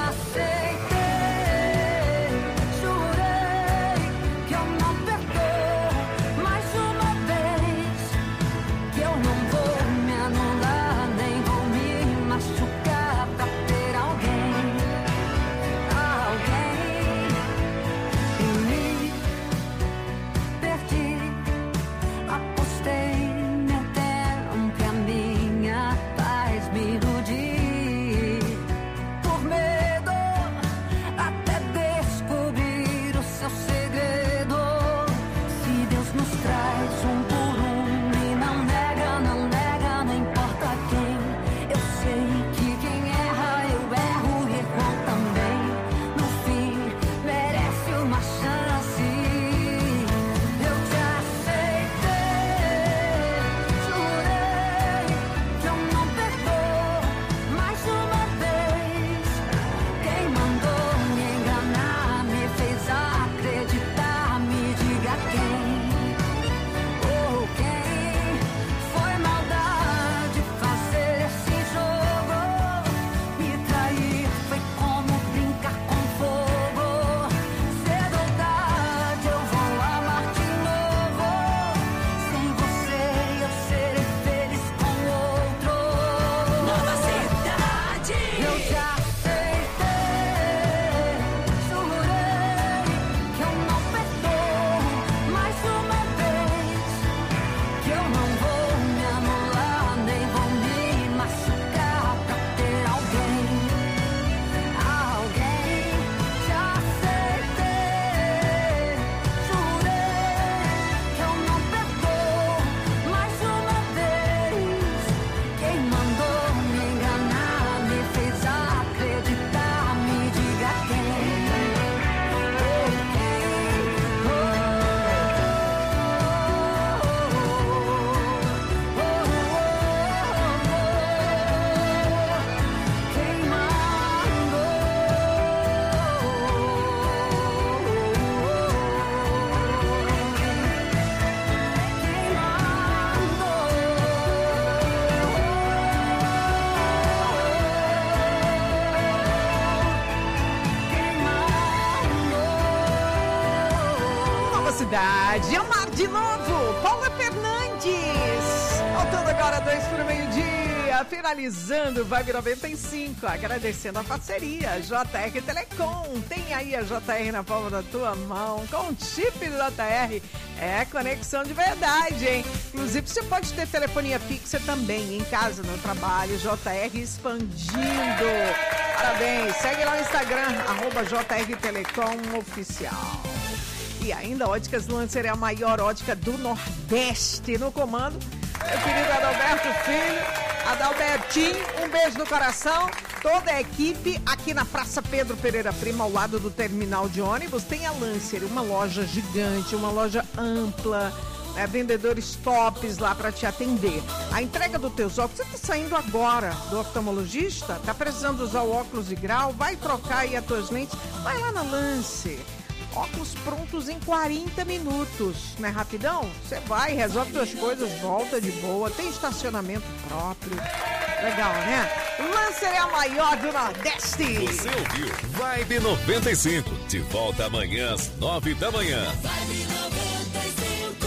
cidade. Amar de novo, Paula Fernandes. Faltando agora dois para o meio-dia, finalizando o Vibe noventa e cinco, agradecendo a parceria, J R Telecom. Tem aí a J R na palma da tua mão, com o chip J R. É conexão de verdade, hein? Inclusive, você pode ter telefonia fixa também, em casa, no trabalho, J R expandindo. Parabéns, segue lá no Instagram, arroba J R Telecom Oficial. E ainda, Óticas Lancer é a maior ótica do Nordeste. No comando, meu querido Adalberto Filho, Adalbertinho, um beijo no coração. Toda a equipe aqui na Praça Pedro Pereira Prima, ao lado do terminal de ônibus, tem a Lancer, uma loja gigante, uma loja ampla, né, vendedores tops lá para te atender. A entrega dos teus óculos, você está saindo agora do oftalmologista, tá precisando usar o óculos de grau, vai trocar aí as tuas lentes, vai lá na Lancer. Óculos prontos em quarenta minutos, né? Rapidão? Você vai, resolve suas coisas, volta de boa, tem estacionamento próprio. Legal, né? Lancer é a maior do Nordeste. Você ouviu Vibe noventa e cinco. De volta amanhã às nove da manhã. Vibe noventa e cinco.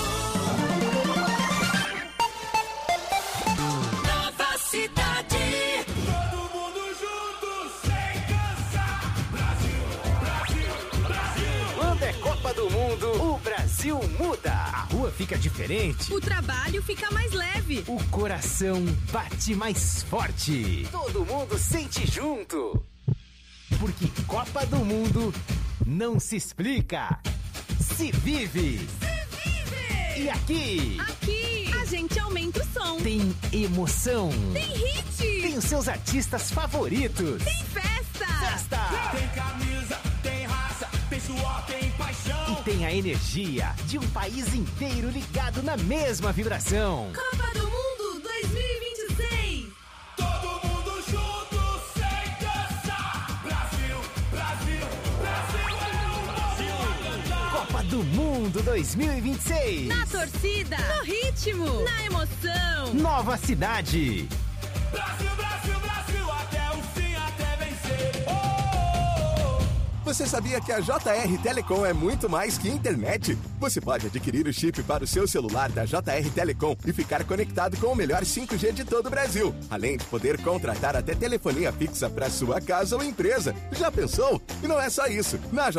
Nova cidade. Todo mundo junto, sem cansar. Brasil, Brasil, Brasil. Quando é Copa do Mundo, o Brasil muda. A rua fica diferente. O trabalho fica mais leve. O coração bate mais forte. Todo mundo sente junto. Porque Copa do Mundo não se explica, se vive. Se vive! E aqui? Aqui a gente aumenta o som. Tem emoção. Tem hit. Tem os seus artistas favoritos. Tem festa. Festa. Tem camisa, tem raça, tem suor, tem paixão. E tem a energia de um país inteiro ligado na mesma vibração. Copa do Mundo dois mil e vinte e seis. Todo mundo junto, sem cansar. Brasil, Brasil, Brasil é o Brasil a cantar. Copa do Mundo dois mil e vinte e seis. Na torcida, no ritmo, na emoção. Nova cidade. Brasil, Brasil, Brasil, até o fim, até vencer. Oh! Você sabia que a J R Telecom é muito mais que internet? Você pode adquirir o chip para o seu celular da J R Telecom e ficar conectado com o melhor cinco G de todo o Brasil. Além de poder contratar até telefonia fixa para sua casa ou empresa. Já pensou? E não é só isso. Na